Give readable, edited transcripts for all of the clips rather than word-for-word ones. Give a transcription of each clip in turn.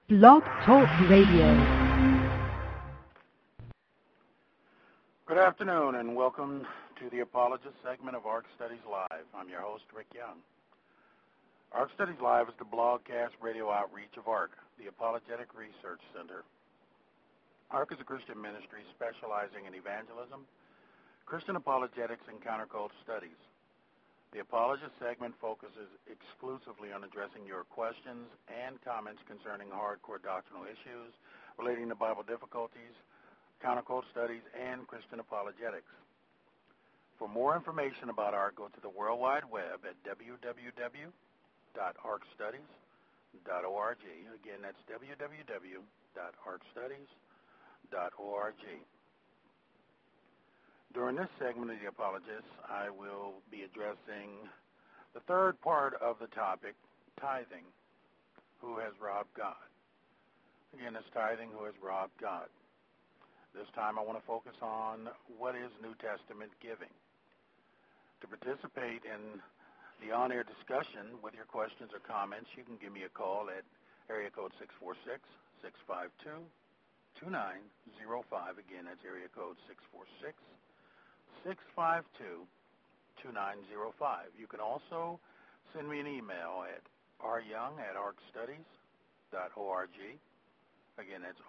Blog Talk Radio. Good afternoon and welcome to the Apologist segment of ARC Studies Live. I'm your host, Rick Young. ARC Studies Live is the blogcast radio outreach of ARC, the Apologetic Research Center. ARC is a Christian ministry specializing in evangelism, Christian apologetics, and counterculture studies. The Apologist segment focuses exclusively on addressing your questions and comments concerning hardcore doctrinal issues relating to Bible difficulties, counterculture studies, and Christian apologetics. For more information about ARC, go to the World Wide Web at www.arcstudies.org. Again, that's www.arcstudies.org. During this segment of The Apologist, I will be addressing the third part of the topic, tithing, who has robbed God. Again, it's tithing, who has robbed God. This time I want to focus on what is New Testament giving. To participate in the on-air discussion with your questions or comments, you can give me a call at area code 646-652-2905. Again, that's area code 646-652-2905. You can also send me an email at ryoung@arcstudies.org. Again, that's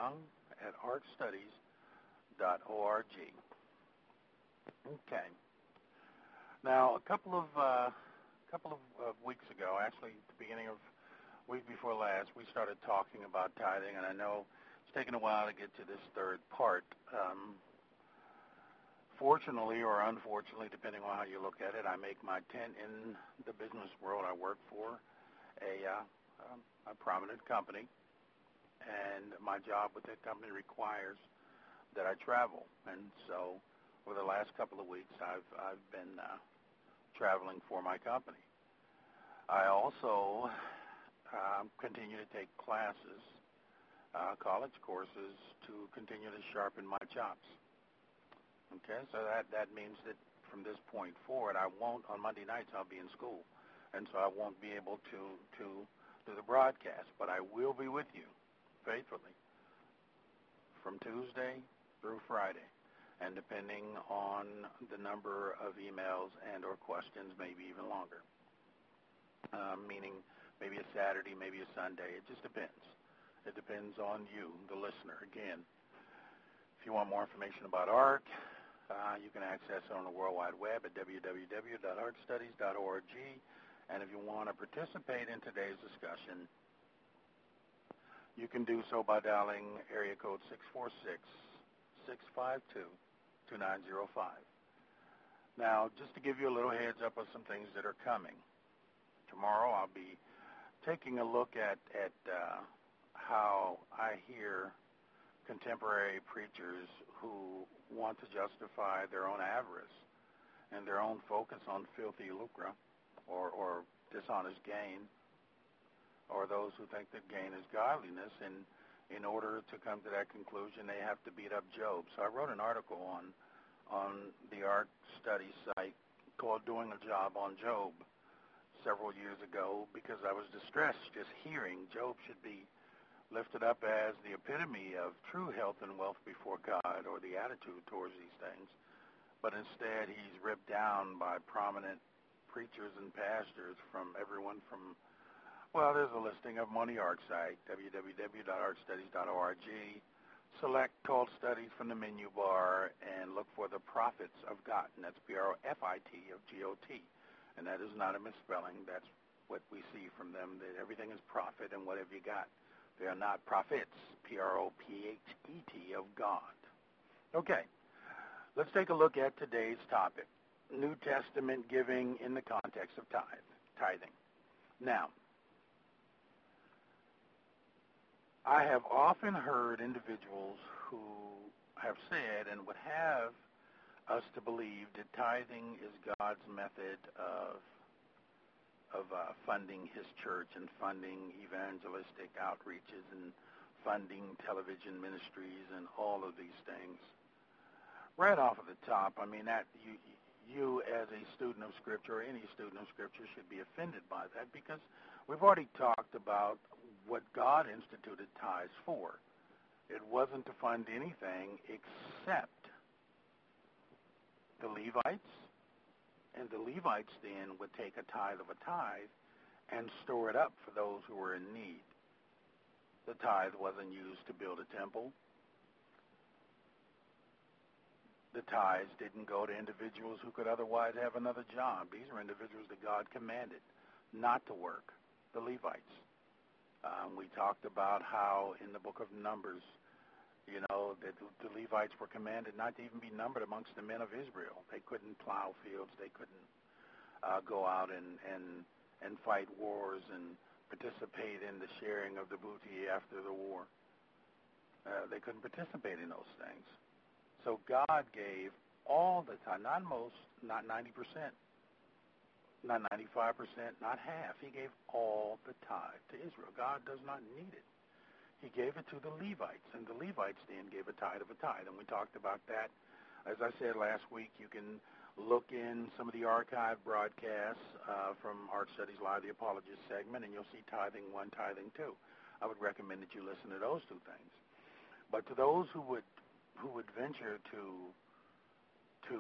ryoung@arcstudies.org. Okay. Now, a couple of weeks ago, actually at the beginning of week before last, we started talking about tithing, and I know it's taken a while to get to this third part. Fortunately or unfortunately, depending on how you look at it, I make my tent in the business world. I work for a prominent company, and my job with that company requires that I travel. And so for the last couple of weeks, I've been traveling for my company. I also continue to take classes, college courses, to continue to sharpen my chops. Okay, so that means that from this point forward, I won't, on Monday nights, I'll be in school, and so I won't be able to do the broadcast, but I will be with you faithfully from Tuesday through Friday, and depending on the number of emails and or questions, maybe even longer, meaning maybe a Saturday, maybe a Sunday. It just depends. It depends on you, the listener. Again, if you want more information about ARC, you can access it on the World Wide Web at www.arcstudies.org. And if you want to participate in today's discussion, you can do so by dialing area code 646-652-2905. Now, just to give you a little heads up of some things that are coming. Tomorrow I'll be taking a look at how I hear contemporary preachers who want to justify their own avarice and their own focus on filthy lucre or dishonest gain, or those who think that gain is godliness, and in order to come to that conclusion, they have to beat up Job. So I wrote an article on the ARC study site called Doing a Job on Job several years ago, because I was distressed just hearing Job should be lifted up as the epitome of true health and wealth before God, or the attitude towards these things. But instead, he's ripped down by prominent preachers and pastors from everyone from, well, there's a listing of them on the ARC site, www.arcstudies.org. Select Cult Studies from the menu bar and look for the Prophets of God, and that's P-R-O-F-I-T of G-O-T. And that is not a misspelling. That's what we see from them, that everything is prophet and whatever you got. They are not prophets, P-R-O-P-H-E-T, of God. Okay, let's take a look at today's topic, New Testament giving in the context of tithing. Now, I have often heard individuals who have said and would have us to believe that tithing is God's method of funding his church and funding evangelistic outreaches and funding television ministries and all of these things. Right off of the top, I mean, that you as a student of Scripture, or any student of Scripture, should be offended by that, because we've already talked about what God instituted tithes for. It wasn't to fund anything except the Levites, and the Levites then would take a tithe of a tithe and store it up for those who were in need. The tithe wasn't used to build a temple. The tithes didn't go to individuals who could otherwise have another job. These are individuals that God commanded not to work, the Levites. We talked about how in the book of Numbers, that the Levites were commanded not to even be numbered amongst the men of Israel. They couldn't plow fields. They couldn't go out and fight wars and participate in the sharing of the booty after the war. They couldn't participate in those things. So God gave all the time, not most, not 90%, not 95%, not half. He gave all the tithe to Israel. God does not need it. He gave it to the Levites, and the Levites then gave a tithe of a tithe. And we talked about that. As I said last week, you can look in some of the archived broadcasts from Art Studies Live, the Apologist segment, and you'll see tithing 1, tithing 2. I would recommend that you listen to those two things. But to those who would venture to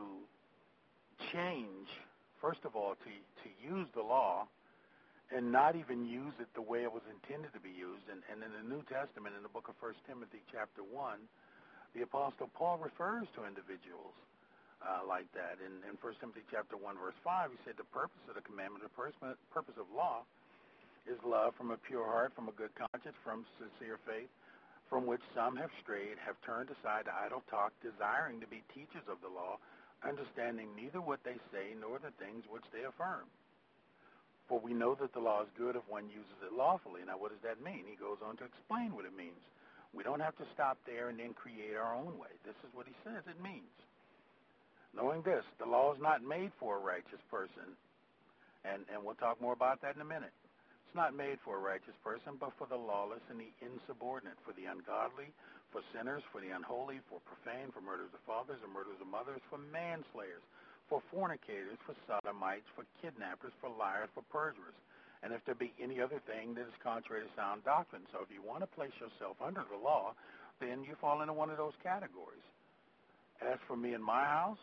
change, first of all, to use the law and not even use it the way it was intended to be used. And in the New Testament, in the book of 1 Timothy chapter 1, the Apostle Paul refers to individuals like that. In 1 Timothy chapter 1, verse 5, he said the purpose of the commandment, the purpose of law is love from a pure heart, from a good conscience, from sincere faith, from which some have strayed, have turned aside to idle talk, desiring to be teachers of the law, understanding neither what they say nor the things which they affirm. For we know that the law is good if one uses it lawfully. Now, what does that mean? He goes on to explain what it means. We don't have to stop there and then create our own way. This is what he says it means. Knowing this, the law is not made for a righteous person, and we'll talk more about that in a minute. It's not made for a righteous person, but for the lawless and the insubordinate, for the ungodly, for sinners, for the unholy, for profane, for murderers of fathers and murderers of mothers, for manslayers, for fornicators, for sodomites, for kidnappers, for liars, for perjurers, and if there be any other thing that is contrary to sound doctrine. So if you want to place yourself under the law, then you fall into one of those categories. As for me and my house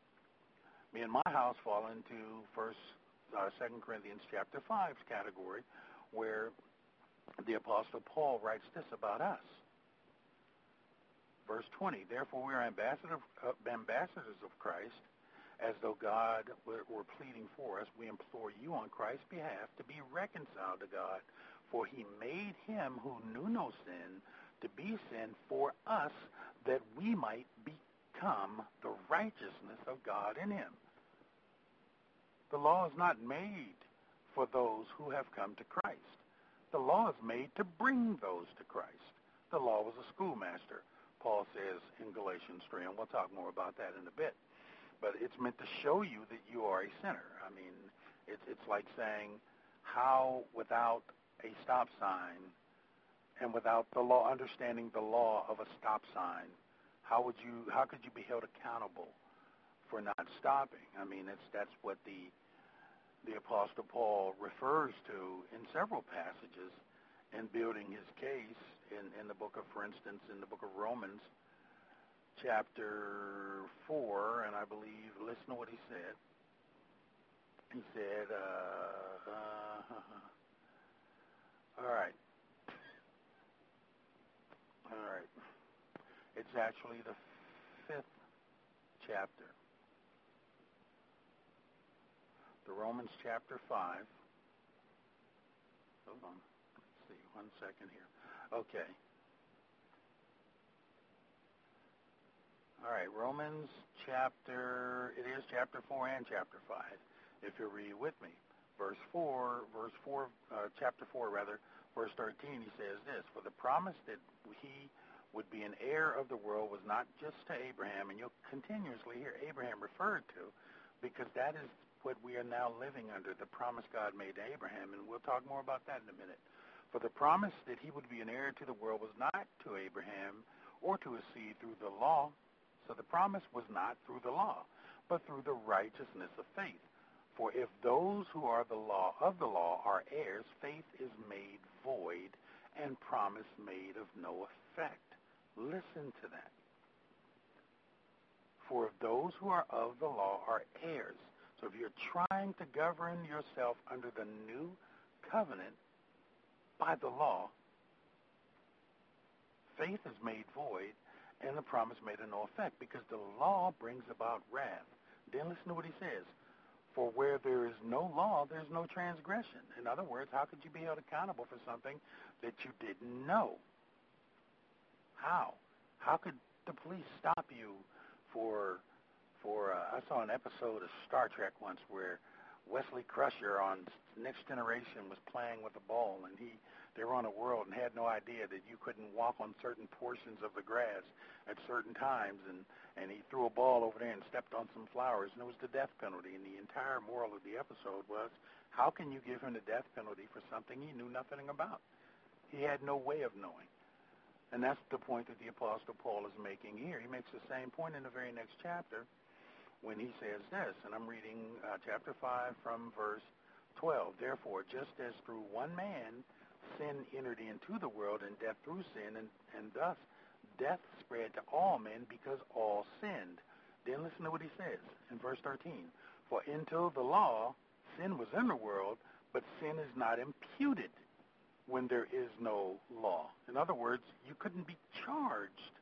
fall into 2 Corinthians chapter 5's category, where the Apostle Paul writes this about us. Verse 20, therefore we are ambassadors of Christ, as though God were pleading for us. We implore you on Christ's behalf to be reconciled to God, for he made him who knew no sin to be sin for us, that we might become the righteousness of God in him. The law is not made for those who have come to Christ. The law is made to bring those to Christ. The law was a schoolmaster, Paul says in Galatians 3, and we'll talk more about that in a bit. But it's meant to show you that you are a sinner. I mean, it's like saying how without a stop sign and without the law, understanding the law of a stop sign, how could you be held accountable for not stopping? I mean, that's what the Apostle Paul refers to in several passages in building his case in the book of, for instance, in the book of Romans, chapter 4, and I believe, listen to what he said. He said, all right. It's actually the 5th chapter. The Romans chapter 5. Hold on. Let's see. 1 second here. Okay. All right, Romans chapter 4 and chapter 5, if you read with me. Chapter 4, verse 13, he says this, for the promise that he would be an heir of the world was not just to Abraham, and you'll continuously hear Abraham referred to, because that is what we are now living under, the promise God made to Abraham, and we'll talk more about that in a minute. For the promise that he would be an heir to the world was not to Abraham or to his seed through the law. So the promise was not through the law, but through the righteousness of faith. For if those who are of the law are heirs, faith is made void, and promise made of no effect. Listen to that. For those who are of the law are heirs. So if you're trying to govern yourself under the new covenant by the law, faith is made void and the promise made of no effect, because the law brings about wrath. Then listen to what he says. For where there is no law, there's no transgression. In other words, how could you be held accountable for something that you didn't know? How? How could the police stop you for I saw an episode of Star Trek once where Wesley Crusher on Next Generation was playing with a ball, and they were on a world and had no idea that you couldn't walk on certain portions of the grass at certain times, and he threw a ball over there and stepped on some flowers, and it was the death penalty. And the entire moral of the episode was, how can you give him the death penalty for something he knew nothing about? He had no way of knowing. And that's the point that the Apostle Paul is making here. He makes the same point in the very next chapter when he says this, and I'm reading chapter 5 from verse 12. Therefore, just as through one man sin entered into the world, and death through sin, and thus death spread to all men because all sinned. Then listen to what he says in verse 13. For until the law, sin was in the world, but sin is not imputed when there is no law. In other words, you couldn't be charged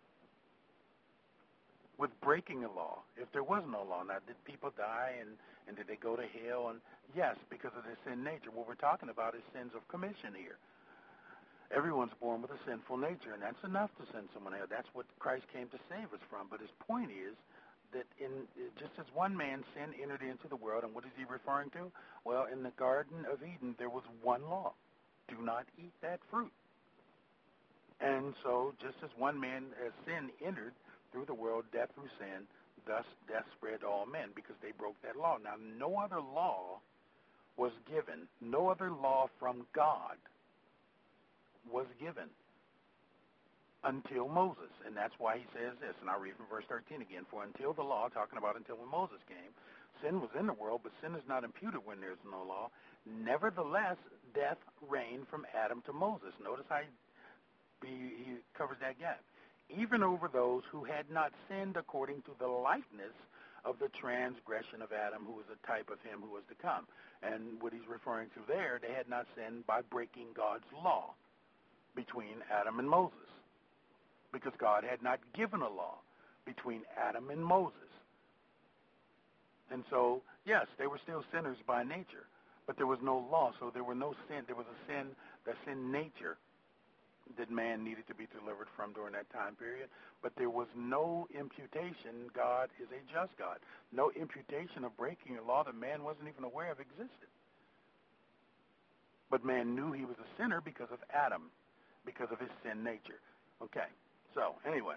with breaking a law if there was no law. Now, did people die and did they go to hell? And yes, because of their sin nature. What we're talking about is sins of commission here. Everyone's born with a sinful nature, and that's enough to send someone to hell. That's what Christ came to save us from. But his point is that just as one man, sin entered into the world, and what is he referring to? Well, in the Garden of Eden, there was one law. Do not eat that fruit. And so just as one man, as sin entered through the world, death through sin, thus death spread to all men because they broke that law. Now, no other law was given. No other law from God was given until Moses. And that's why he says this, and I'll read from verse 13 again. For until the law, talking about until when Moses came, sin was in the world, but sin is not imputed when there's no law. Nevertheless, death reigned from Adam to Moses. Notice how he covers that gap. Even over those who had not sinned according to the likeness of the transgression of Adam, who was a type of him who was to come. And what he's referring to there, they had not sinned by breaking God's law between Adam and Moses, because God had not given a law between Adam and Moses. And so, yes, they were still sinners by nature, but there was no law, so there were no sin. There was a sin, the sin nature that man needed to be delivered from during that time period, but there was no imputation. God is a just God. No imputation of breaking a law that man wasn't even aware of existed. But man knew he was a sinner because of Adam, because of his sin nature. Okay, so anyway.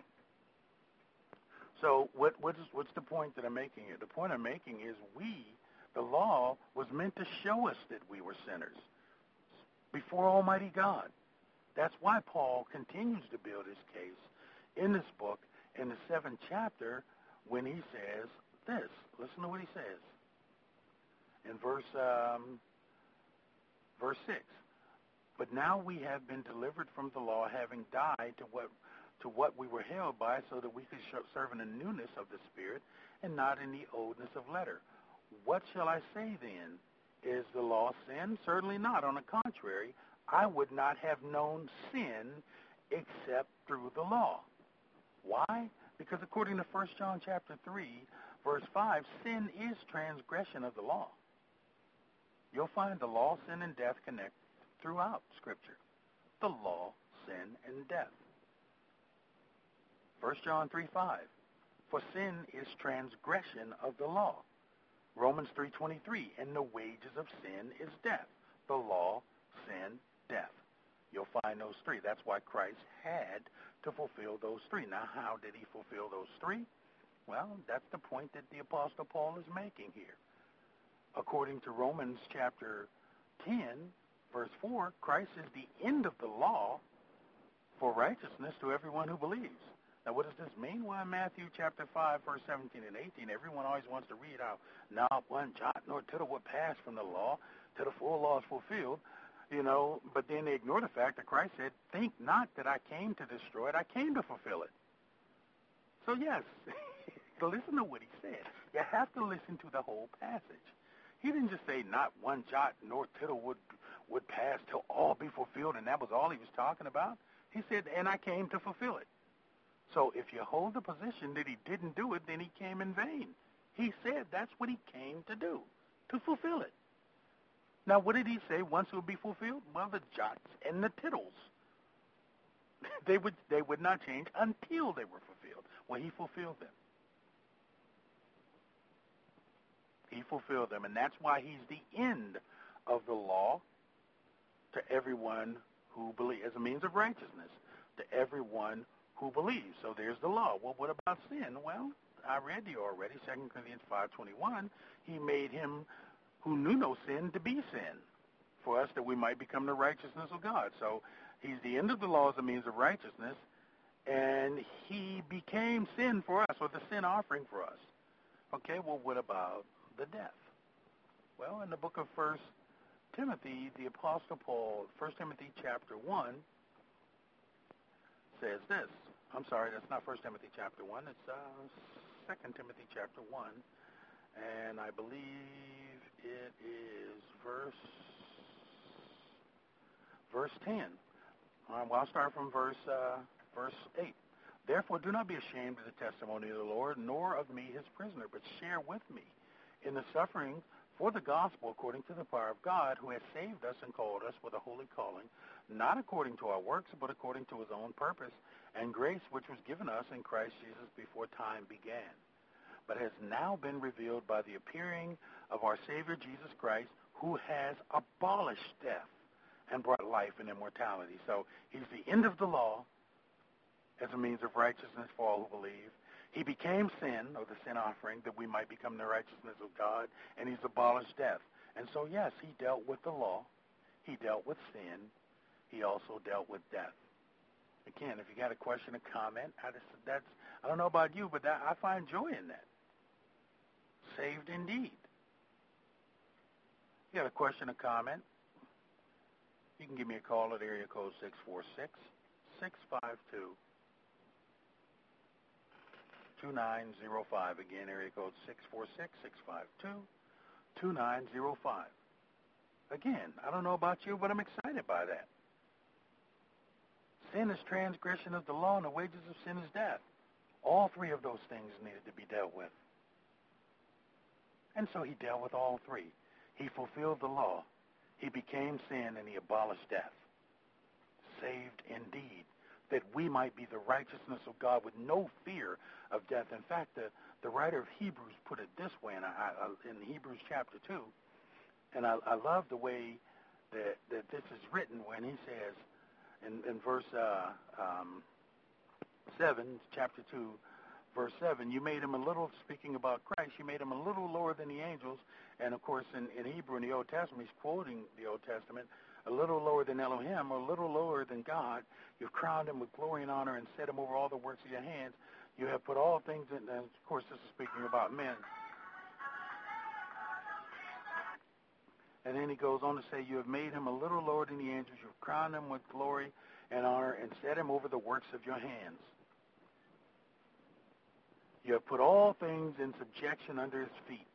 So what's the point that I'm making here? The point I'm making is the law was meant to show us that we were sinners before Almighty God. That's why Paul continues to build his case in this book in the 7th chapter when he says this. Listen to what he says in verse 6. But now we have been delivered from the law, having died to what we were held by, so that we could serve in the newness of the Spirit and not in the oldness of letter. What shall I say then? Is the law sin? Certainly not. On the contrary, I would not have known sin except through the law. Why? Because according to 1 John chapter 3, verse 5, sin is transgression of the law. You'll find the law, sin, and death connect throughout Scripture. The law, sin, and death. 1 John 3:5, for sin is transgression of the law. Romans 3:23, and the wages of sin is death. The law, sin, death. You'll find those three. That's why Christ had to fulfill those three. Now, how did he fulfill those three? Well, that's the point that the Apostle Paul is making here. According to Romans chapter 10, verse 4, Christ is the end of the law for righteousness to everyone who believes. Now, what does this mean? Well, in Matthew chapter 5, verse 17 and 18, everyone always wants to read out, not one jot nor tittle will pass from the law till the full law is fulfilled. But then they ignore the fact that Christ said, think not that I came to destroy it, I came to fulfill it. So yes, listen to what he said. You have to listen to the whole passage. He didn't just say not one jot nor tittle would pass till all be fulfilled, and that was all he was talking about. He said, and I came to fulfill it. So if you hold the position that he didn't do it, then he came in vain. He said that's what he came to do, to fulfill it. Now, what did he say once it would be fulfilled? Well, the jots and the tittles. They would not change until they were fulfilled. Well, he fulfilled them. He fulfilled them, and that's why he's the end of the law to everyone who believes, as a means of righteousness, to everyone who believes. So there's the law. Well, what about sin? Well, I read to you already, 2 Corinthians 5:21. He made him who knew no sin to be sin for us that we might become the righteousness of God. So he's the end of the law as a means of righteousness, and he became sin for us, or the sin offering for us. Okay, well, what about the death? Well, in the book of 1 Timothy, the Apostle Paul, 1 Timothy chapter 1, says this. I'm sorry, that's not 1 Timothy chapter 1. It's 2 Timothy chapter 1. And I believe it is verse 10. Well, I'll start from verse 8. Therefore, do not be ashamed of the testimony of the Lord, nor of me, his prisoner, but share with me in the suffering for the gospel according to the power of God, who has saved us and called us with a holy calling, not according to our works, but according to his own purpose and grace, which was given us in Christ Jesus before time began, but has now been revealed by the appearing of our Savior Jesus Christ, who has abolished death and brought life and immortality. So he's the end of the law as a means of righteousness for all who believe. He became sin, or the sin offering, that we might become the righteousness of God, and he's abolished death. And so, yes, he dealt with the law. He dealt with sin. He also dealt with death. Again, if you got a question or comment, I don't know about you, but I find joy in that. Saved indeed. You got a question or comment, you can give me a call at area code 646-652-2905. Again, area code 646-652-2905. Again, I don't know about you, but I'm excited by that. Sin is transgression of the law, and the wages of sin is death. All three of those things needed to be dealt with. And so he dealt with all three. He fulfilled the law. He became sin, and he abolished death. Saved indeed, that we might be the righteousness of God with no fear of death. In fact, the writer of Hebrews put it this way in Hebrews chapter 2, and I love the way that this is written when he says in verse 7, chapter 2, verse 7, you made him a little, speaking about Christ, you made him a little lower than the angels. And, of course, in Hebrew, in the Old Testament, he's quoting the Old Testament, a little lower than Elohim, or a little lower than God. You've crowned him with glory and honor and set him over all the works of your hands. You have put all things in, and, of course, this is speaking about men. And then he goes on to say, you have made him a little lower than the angels. You've crowned him with glory and honor and set him over the works of your hands. You have put all things in subjection under his feet.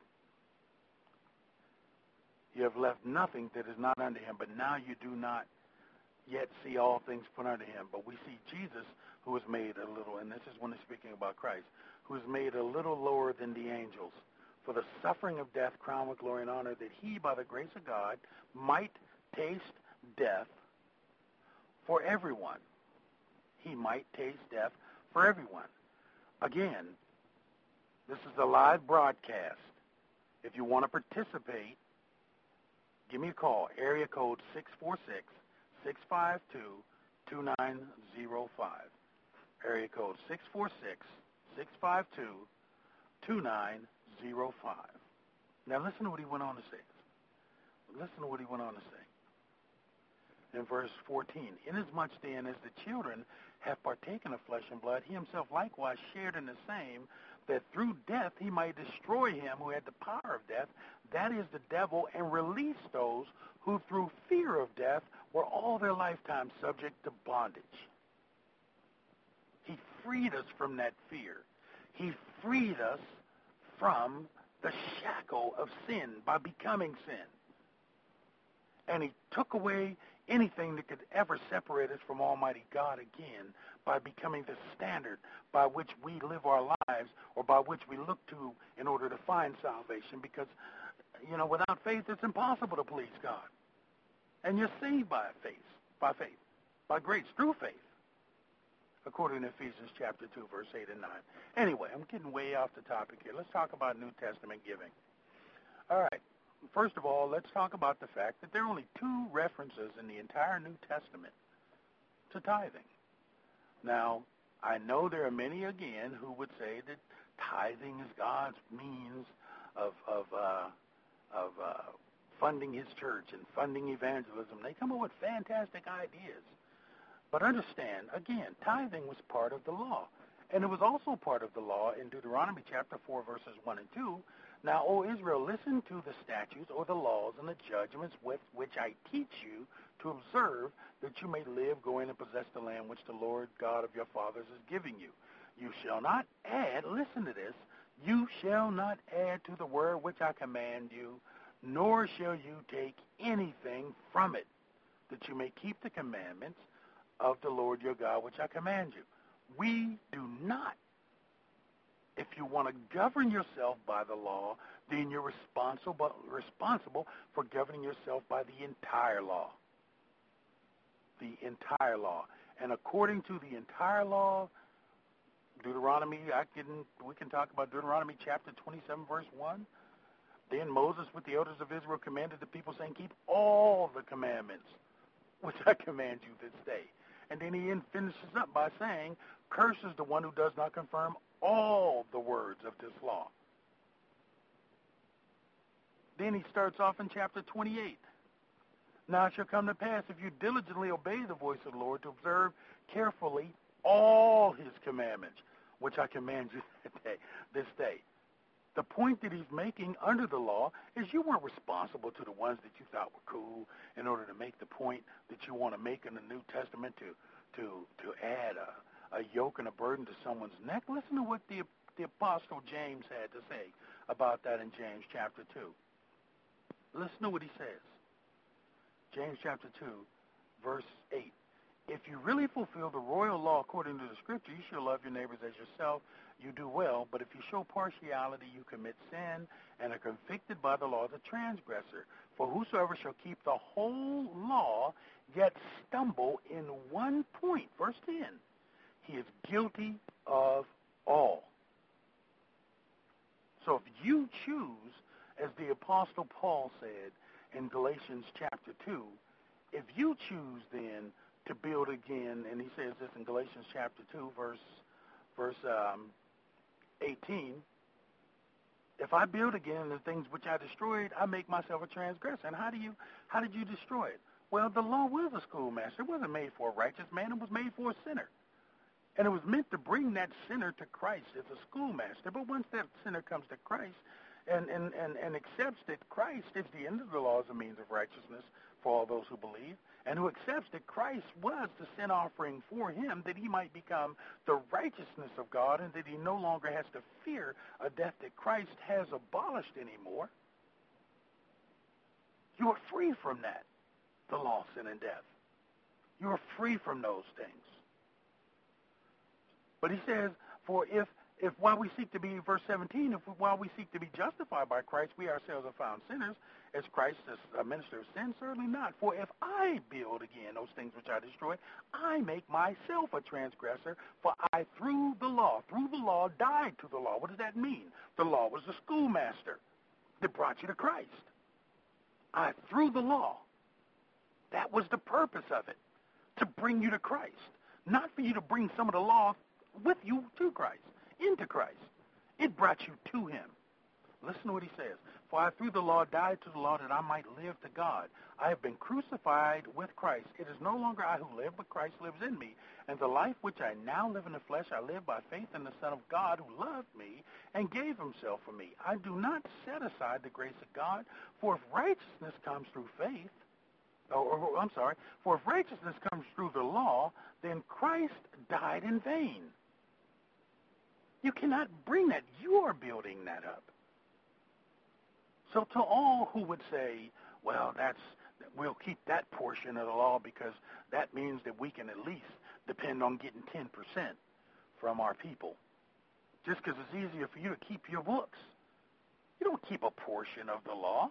You have left nothing that is not under him, but now you do not yet see all things put under him. But we see Jesus, who is made a little, and this is when he's speaking about Christ, who is made a little lower than the angels, for the suffering of death, crowned with glory and honor, that he, by the grace of God, might taste death for everyone. He might taste death for everyone. Again, this is a live broadcast. If you want to participate, give me a call, area code 646-652-2905. Area code 646-652-2905. Now listen to what he went on to say. Listen to what he went on to say. In verse 14, inasmuch then as the children have partaken of flesh and blood, he himself likewise shared in the same, that through death he might destroy him who had the power of death, that is the devil, and release those who through fear of death were all their lifetime subject to bondage. He freed us from that fear. He freed us from the shackle of sin by becoming sin. And he took away anything that could ever separate us from Almighty God again by becoming the standard by which we live our lives, or by which we look to in order to find salvation. Because, without faith, it's impossible to please God. And you're saved by faith, by grace, through faith, according to Ephesians chapter 2, verse 8 and 9. Anyway, I'm getting way off the topic here. Let's talk about New Testament giving. All right. First of all, let's talk about the fact that there are only 2 references in the entire New Testament to tithing. Now, I know there are many, again, who would say that tithing is God's means of funding his church and funding evangelism. They come up with fantastic ideas. But understand, again, tithing was part of the law. And it was also part of the law in Deuteronomy chapter 4, verses 1 and 2. Now, O Israel, listen to the statutes or the laws and the judgments with which I teach you to observe, that you may live, go in and possess the land which the Lord God of your fathers is giving you. You shall not add, listen to this, you shall not add to the word which I command you, nor shall you take anything from it, that you may keep the commandments of the Lord your God which I command you. We do not. If you want to govern yourself by the law, then you're responsible for governing yourself by the entire law. The entire law. And according to the entire law, Deuteronomy, we can talk about Deuteronomy chapter 27, verse 1. Then Moses with the elders of Israel commanded the people, saying, keep all the commandments which I command you this day. And then he finishes up by saying, cursed is the one who does not confirm all the words of this law. Then he starts off in chapter 28. Now it shall come to pass, if you diligently obey the voice of the Lord, to observe carefully all his commandments, which I command you this day. The point that he's making under the law is you weren't responsible to the ones that you thought were cool in order to make the point that you want to make in the New Testament to add a yoke and a burden to someone's neck. Listen to what the Apostle James had to say about that in James chapter 2. Listen to what he says. James chapter 2, verse 8. If you really fulfill the royal law according to the scripture, you shall love your neighbors as yourself. You do well, but if you show partiality, you commit sin and are convicted by the law as a transgressor. For whosoever shall keep the whole law, yet stumble in one point, verse 10, he is guilty of all. So if you choose, as the Apostle Paul said in Galatians chapter 2, if you choose then to build again, and he says this in Galatians chapter 2, verse 18, if I build again the things which I destroyed, I make myself a transgressor. And how did you destroy it? Well, the law was a schoolmaster. It wasn't made for a righteous man. It was made for a sinner. And it was meant to bring that sinner to Christ as a schoolmaster. But once that sinner comes to Christ and accepts that Christ is the end of the law as a means of righteousness for all those who believe, and who accepts that Christ was the sin offering for him, that he might become the righteousness of God, and that he no longer has to fear a death that Christ has abolished anymore, you are free from that, the law, sin, and death. You are free from those things. But he says, for if while we seek to be, verse 17, while we seek to be justified by Christ, we ourselves are found sinners, as Christ is a minister of sin? Certainly not. For if I build again those things which I destroyed, I make myself a transgressor, for I, through the law, died to the law. What does that mean? The law was the schoolmaster that brought you to Christ. I, through the law, that was the purpose of it, to bring you to Christ, not for you to bring some of the law with you to Christ, into Christ. It brought you to him. Listen to what he says. For I through the law died to the law that I might live to God. I have been crucified with Christ. It is no longer I who live, but Christ lives in me. And the life which I now live in the flesh, I live by faith in the Son of God who loved me and gave himself for me. I do not set aside the grace of God, for if righteousness comes through faith, for if righteousness comes through the law, then Christ died in vain. You cannot bring that. You are building that up. So to all who would say, well, we'll keep that portion of the law because that means that we can at least depend on getting 10% from our people. Just because it's easier for you to keep your books. You don't keep a portion of the law.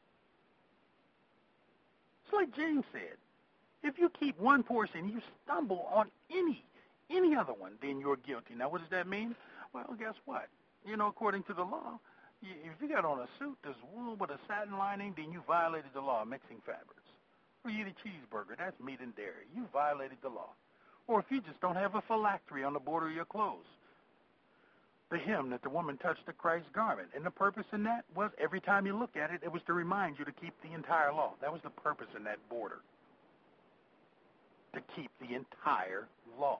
It's like James said. If you keep one portion, you stumble on any other one, then you're guilty. Now, what does that mean? Well, guess what? According to the law, if you got on a suit that's wool with a satin lining, then you violated the law of mixing fabrics. Or you eat a cheeseburger, that's meat and dairy. You violated the law. Or if you just don't have a phylactery on the border of your clothes. The hem that the woman touched the Christ's garment. And the purpose in that was every time you look at it, it was to remind you to keep the entire law. That was the purpose in that border. To keep the entire law.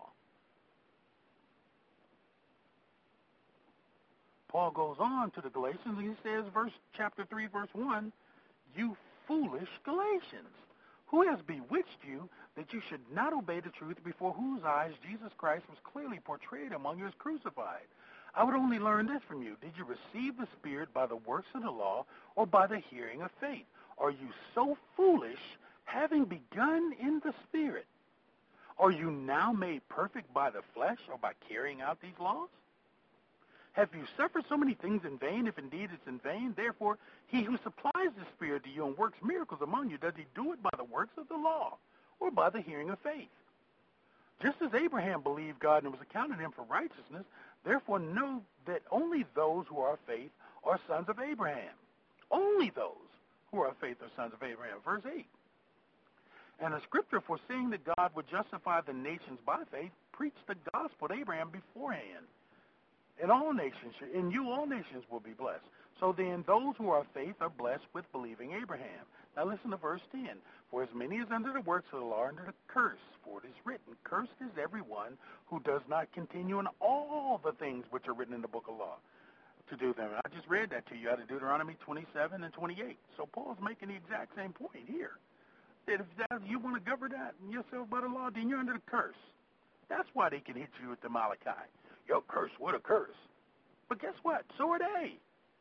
Paul goes on to the Galatians and he says, chapter 3, verse 1, you foolish Galatians, who has bewitched you that you should not obey the truth before whose eyes Jesus Christ was clearly portrayed among you as crucified? I would only learn this from you. Did you receive the Spirit by the works of the law or by the hearing of faith? Are you so foolish, having begun in the Spirit? Are you now made perfect by the flesh or by carrying out these laws? Have you suffered so many things in vain, if indeed it's in vain? Therefore, he who supplies the Spirit to you and works miracles among you, does he do it by the works of the law or by the hearing of faith? Just as Abraham believed God and it was accounted him for righteousness, therefore know that only those who are of faith are sons of Abraham. Only those who are of faith are sons of Abraham. Verse 8. And the scripture, foreseeing that God would justify the nations by faith, preached the gospel to Abraham beforehand. In all nations will be blessed. So then those who are of faith are blessed with believing Abraham. Now listen to verse 10. For as many as under the works of the law are under the curse, for it is written, cursed is everyone who does not continue in all the things which are written in the book of law to do them. And I just read that to you out of Deuteronomy 27 and 28. So Paul's making the exact same point here. That if you want to govern that yourself by the law, then you're under the curse. That's why they can hit you with the Malachi. Yo, curse, what a curse. But guess what? So are they.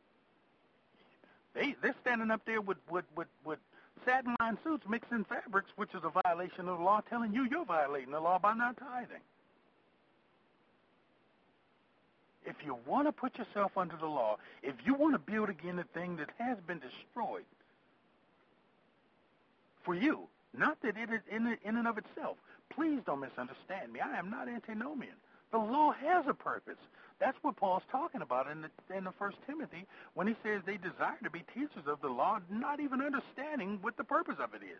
They're standing up there with satin-lined suits mixing fabrics, which is a violation of the law, telling you you're violating the law by not tithing. If you want to put yourself under the law, if you want to build again a thing that has been destroyed for you, not that it is in and of itself, please don't misunderstand me. I am not antinomian. The law has a purpose. That's what Paul's talking about in the 1 Timothy when he says they desire to be teachers of the law, not even understanding what the purpose of it is.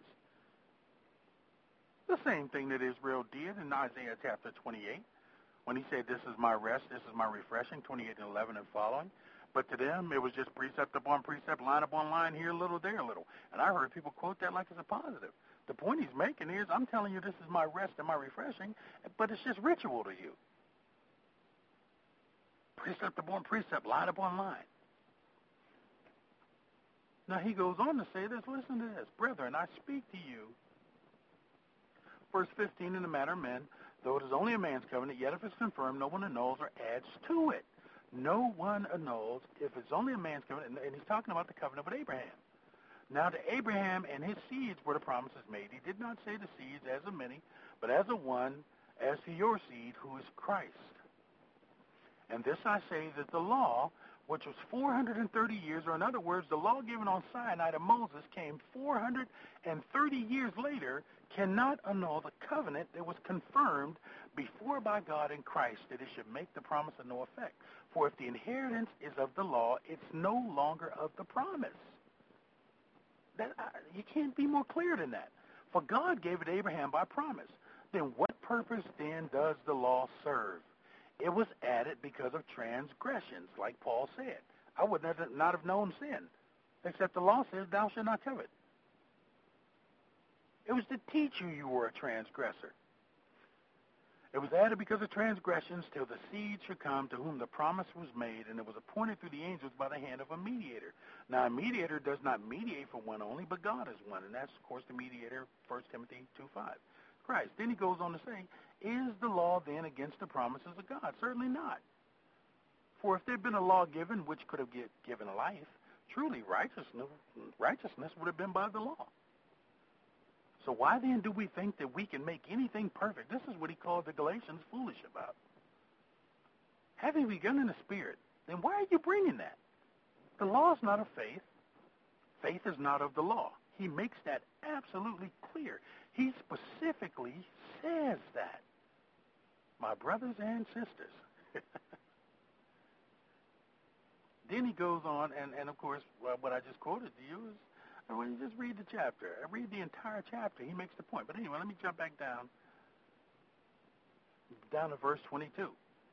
The same thing that Israel did in Isaiah chapter 28 when he said, this is my rest, this is my refreshing, 28 and 11 and following. But to them, it was just precept upon precept, line upon line, here a little, there a little. And I heard people quote that like it's a positive. The point he's making is, I'm telling you this is my rest and my refreshing, but it's just ritual to you. Precept upon precept, line upon line. Now he goes on to say this, listen to this. Brethren, I speak to you. Verse 15, in the matter of men, though it is only a man's covenant, yet if it's confirmed, no one annuls or adds to it. No one annuls if it's only a man's covenant, and he's talking about the covenant with Abraham. Now to Abraham and his seeds were the promises made. He did not say the seeds as of many, but as of one, as to your seed, who is Christ. And this I say, that the law, which was 430 years, or in other words, the law given on Sinai to Moses came 430 years later, cannot annul the covenant that was confirmed before by God in Christ, that it should make the promise of no effect. For if the inheritance is of the law, it's no longer of the promise. You can't be more clear than that. For God gave it to Abraham by promise. Then what purpose then does the law serve? It was added because of transgressions, like Paul said. I would not have known sin Except the law says, thou shalt not covet. It was to teach you were a transgressor. It was added because of transgressions till the seed should come to whom the promise was made, and it was appointed through the angels by the hand of a mediator. Now, a mediator does not mediate for one only, but God is one, and that's, of course, the mediator, 1 Timothy 2:5, Christ. Then he goes on to say, is the law then against the promises of God? Certainly not. For if there had been a law given which could have given life, truly righteousness would have been by the law. So why then do we think that we can make anything perfect? This is what he called the Galatians foolish about. Having begun in the Spirit, then why are you bringing that? The law is not of faith. Faith is not of the law. He makes that absolutely clear. He specifically says that. My brothers and sisters. Then he goes on, and of course, what I just quoted to you is, well, you just read the chapter. I read the entire chapter. He makes the point. But anyway, let me jump back down to verse 22.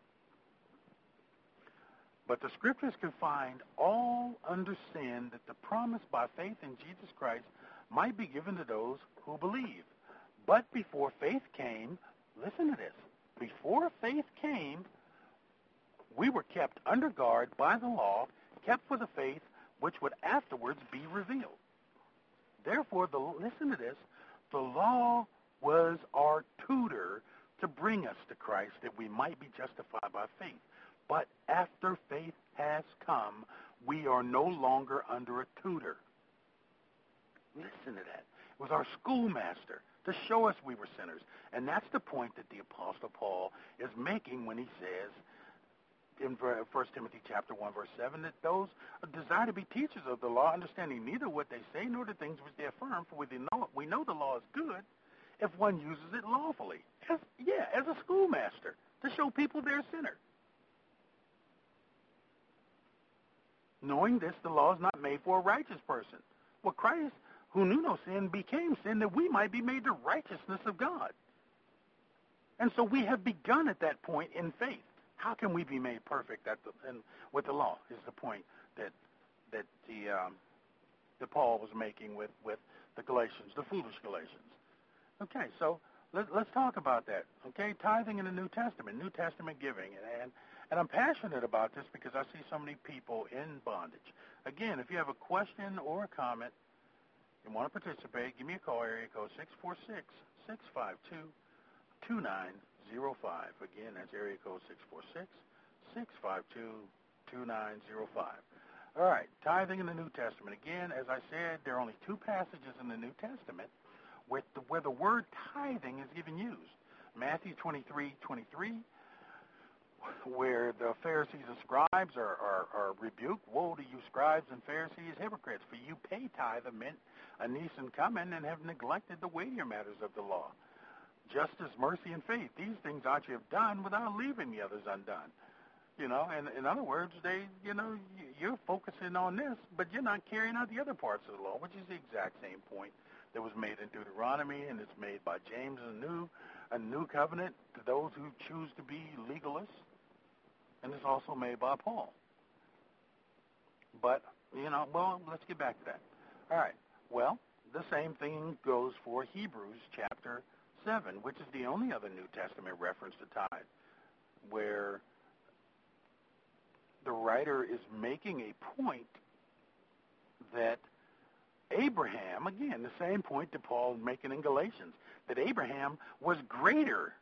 But the scriptures confined all understand that the promise by faith in Jesus Christ might be given to those who believe. But before faith came, listen to this, before faith came, we were kept under guard by the law, kept for the faith which would afterwards be revealed. Therefore, listen to this, the law was our tutor to bring us to Christ that we might be justified by faith. But after faith has come, we are no longer under a tutor. Listen to that. It was our schoolmaster to show us we were sinners. And that's the point that the Apostle Paul is making when he says in 1 Timothy chapter 1, verse 7, that those desire to be teachers of the law, understanding neither what they say nor the things which they affirm, for we know the law is good if one uses it lawfully. As a schoolmaster, to show people they're a sinner. Knowing this, the law is not made for a righteous person. Well, Christ, who knew no sin, became sin that we might be made the righteousness of God. And so we have begun at that point in faith. How can we be made perfect with the law? Is the point that Paul was making with the Galatians, the foolish Galatians. Okay, so let's talk about that. Okay, tithing in the New Testament giving, and I'm passionate about this because I see so many people in bondage. Again, if you have a question or a comment, you want to participate, give me a call, area code 646-652-2905. Again, that's area code 646-652-2905. All right, tithing in the New Testament. Again, as I said, there are only two passages in the New Testament where the word tithing is even used. Matthew 23:23, where the Pharisees and scribes are rebuked. Woe to you, scribes and Pharisees, hypocrites, for you pay tithe of mint, anise, and cumin, and have neglected the weightier matters of the law. Justice, mercy, and faith. These things ought you have done without leaving the others undone. And in other words, you're focusing on this, but you're not carrying out the other parts of the law, which is the exact same point that was made in Deuteronomy, and it's made by James a new covenant to those who choose to be legalists, and it's also made by Paul. But, let's get back to that. All right. Well, the same thing goes for Hebrews chapter 7, which is the only other New Testament reference to tithe, where the writer is making a point that Abraham, again, the same point that Paul is making in Galatians, that Abraham was greater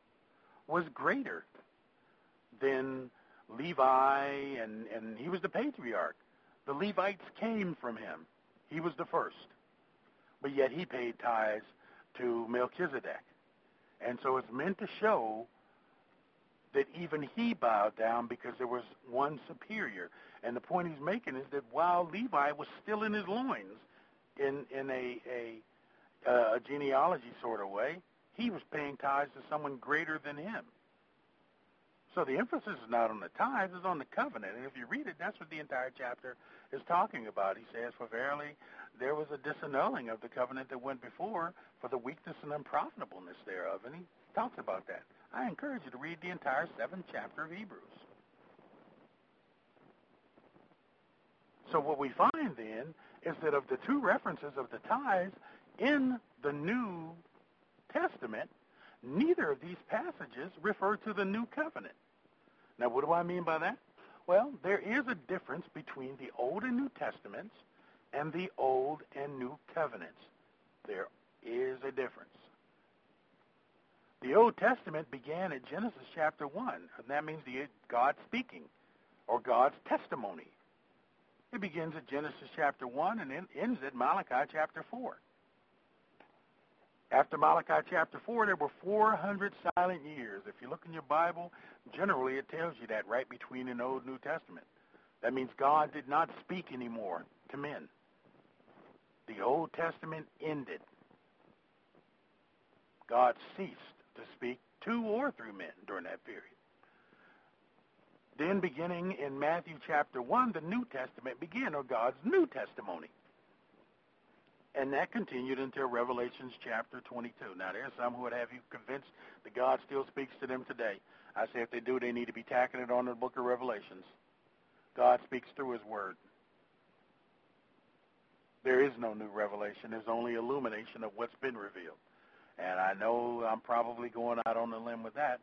than Levi, and he was the patriarch. The Levites came from him. He was the first. But yet he paid tithes to Melchizedek. And so it's meant to show that even he bowed down because there was one superior. And the point he's making is that while Levi was still in his loins, in a genealogy sort of way, he was paying tithes to someone greater than him. So the emphasis is not on the tithes, it's on the covenant. And if you read it, that's what the entire chapter is talking about. He says, for verily there was a disannulling of the covenant that went before for the weakness and unprofitableness thereof. And he talks about that. I encourage you to read the entire 7th chapter of Hebrews. So what we find then is that of the two references of the tithes in the New Testament, neither of these passages refer to the New Covenant. Now, what do I mean by that? Well, there is a difference between the Old and New Testaments and the Old and New Covenants. There is a difference. The Old Testament began at Genesis chapter 1, and that means God speaking, or God's testimony. It begins at Genesis chapter 1 and ends at Malachi chapter 4. After Malachi chapter 4, there were 400 silent years. If you look in your Bible, generally it tells you that right between an Old and New Testament. That means God did not speak anymore to men. The Old Testament ended. God ceased to speak to or through men during that period. Then beginning in Matthew chapter 1, the New Testament began, or God's new testimony. And that continued until Revelations chapter 22. Now, there's some who would have you convinced that God still speaks to them today. I say if they do, they need to be tacking it on the book of Revelations. God speaks through his word. There is no new revelation. There's only illumination of what's been revealed. And I know I'm probably going out on a limb with that.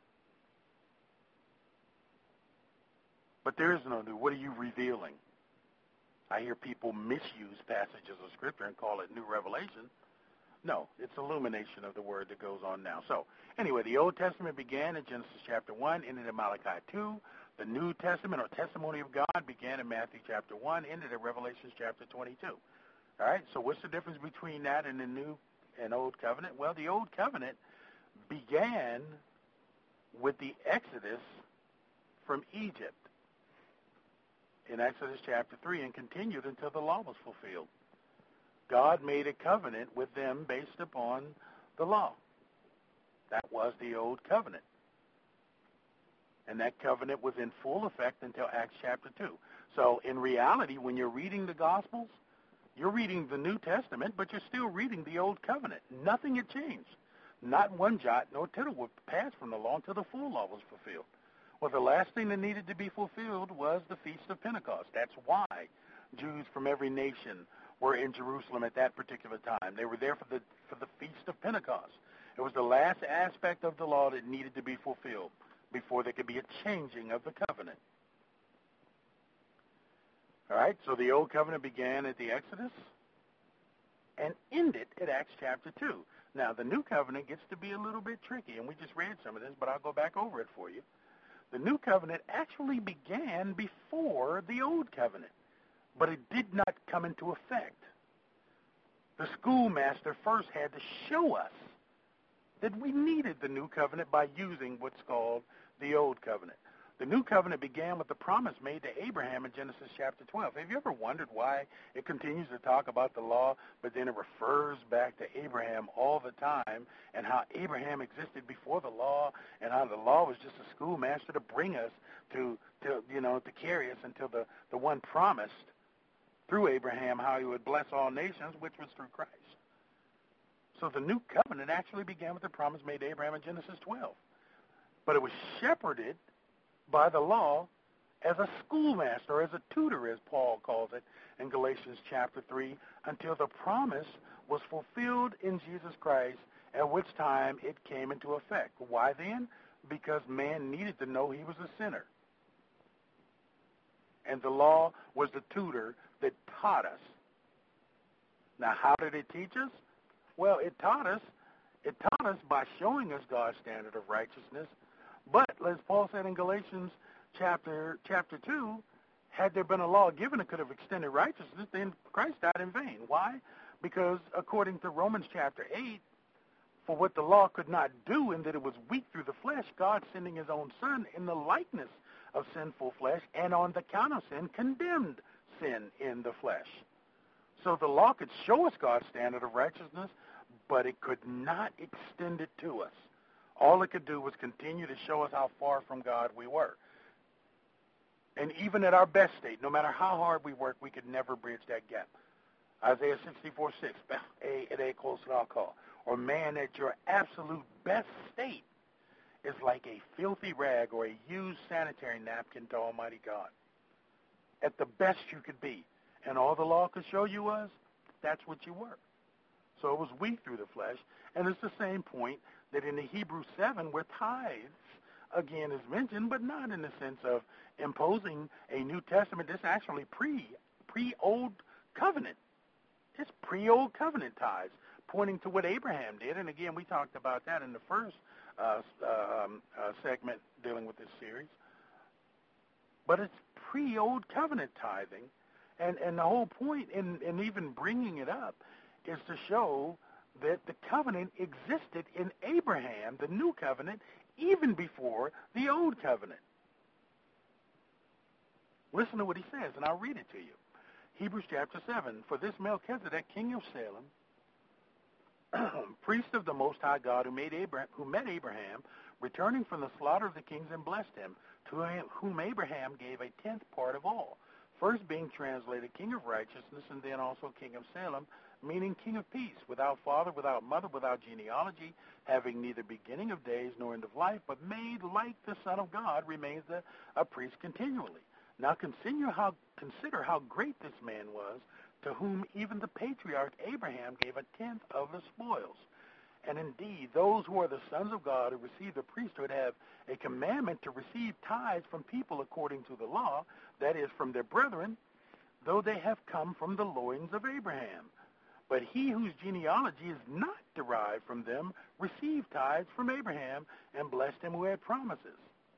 But there is no new. What are you revealing? I hear people misuse passages of Scripture and call it new revelation. No, it's illumination of the word that goes on now. So, anyway, the Old Testament began in Genesis chapter 1, ended in Malachi 2. The New Testament, or testimony of God, began in Matthew chapter 1, ended in Revelation chapter 22. All right, so what's the difference between that and the New and Old Covenant? Well, the Old Covenant began with the Exodus from Egypt in Exodus chapter 3 and continued until the law was fulfilled. God made a covenant with them based upon the law. That was the Old Covenant. And that covenant was in full effect until Acts chapter 2. So in reality, when you're reading the Gospels, you're reading the New Testament, but you're still reading the Old Covenant. Nothing had changed. Not one jot nor tittle would pass from the law until the full law was fulfilled. Well, the last thing that needed to be fulfilled was the Feast of Pentecost. That's why Jews from every nation were in Jerusalem at that particular time. They were there for the Feast of Pentecost. It was the last aspect of the law that needed to be fulfilled before there could be a changing of the covenant. All right, so the Old Covenant began at the Exodus and ended at Acts chapter 2. Now, the New Covenant gets to be a little bit tricky, and we just read some of this, but I'll go back over it for you. The New Covenant actually began before the Old Covenant, but it did not come into effect. The schoolmaster first had to show us that we needed the New Covenant by using what's called the Old Covenant. The New Covenant began with the promise made to Abraham in Genesis chapter 12. Have you ever wondered why it continues to talk about the law, but then it refers back to Abraham all the time, and how Abraham existed before the law, and how the law was just a schoolmaster to bring us to carry us until the one promised through Abraham how he would bless all nations, which was through Christ. So the New Covenant actually began with the promise made to Abraham in Genesis 12. But it was shepherded by the law as a schoolmaster, or as a tutor, as Paul calls it in Galatians chapter 3, until the promise was fulfilled in Jesus Christ, at which time it came into effect. Why then? Because man needed to know he was a sinner. And the law was the tutor that taught us. Now, how did it teach us? Well, it taught us by showing us God's standard of righteousness. But, as Paul said in Galatians chapter 2, had there been a law given that could have extended righteousness, then Christ died in vain. Why? Because according to Romans chapter 8, for what the law could not do, in that it was weak through the flesh, God sending his own Son in the likeness of sinful flesh, and on the account of sin, condemned sin in the flesh. So the law could show us God's standard of righteousness, but it could not extend it to us. All it could do was continue to show us how far from God we were. And even at our best state, no matter how hard we work, we could never bridge that gap. Isaiah 64:6, or man, at your absolute best state is like a filthy rag or a used sanitary napkin to Almighty God. At the best you could be. And all the law could show you was, that's what you were. So it was weak through the flesh. And it's the same point that in the Hebrews 7 where tithes, again, is mentioned, but not in the sense of imposing a New Testament. This actually pre-Old Covenant. It's pre-Old Covenant tithes, pointing to what Abraham did. And again, we talked about that in the first segment dealing with this series. But it's pre-Old Covenant tithing. And the whole point in even bringing it up is to show that the covenant existed in Abraham, the new covenant, even before the old covenant. Listen to what he says, and I'll read it to you. Hebrews chapter 7, for this Melchizedek, king of Salem, priest of the Most High God, who met Abraham, returning from the slaughter of the kings and blessed him, to whom Abraham gave a tenth part of all, first being translated king of righteousness, and then also king of Salem, meaning king of peace, without father, without mother, without genealogy, having neither beginning of days nor end of life, but made like the Son of God, remains a priest continually. Now consider how great this man was, to whom even the patriarch Abraham gave a tenth of the spoils. And indeed, those who are the sons of God who receive the priesthood have a commandment to receive tithes from people according to the law, that is, from their brethren, though they have come from the loins of Abraham. But he whose genealogy is not derived from them received tithes from Abraham and blessed him who had promises.